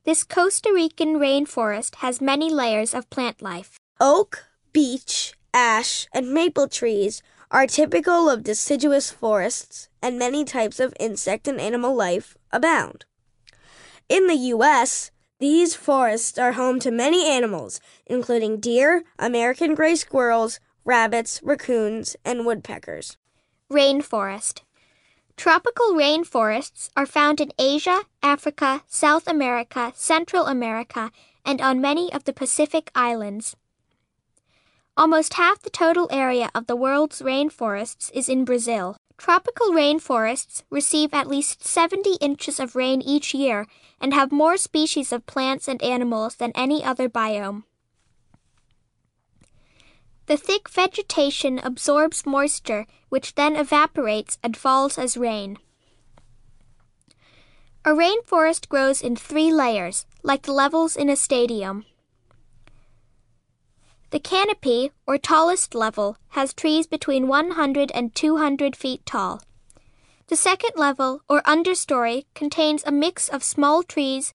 This Costa Rican rainforest has many layers of plant life. Oak, beech, ash, and maple trees are typical of deciduous forests, and many types of insect and animal life abound. In the U.S., these forests are home to many animals, including deer, American gray squirrels, rabbits, raccoons, and woodpeckers. Rainforest. Tropical rainforests are found in Asia, Africa, South America, Central America, and on many of the Pacific Islands. Almost half the total area of the world's rainforests is in Brazil. Tropical rainforests receive at least 70 inches of rain each year and have more species of plants and animals than any other biome. The thick vegetation absorbs moisture, which then evaporates and falls as rain. A rainforest grows in 3 layers, like the levels in a stadium. The canopy, or tallest level, has trees between 100 and 200 feet tall. The second level, or understory, contains a mix of small trees,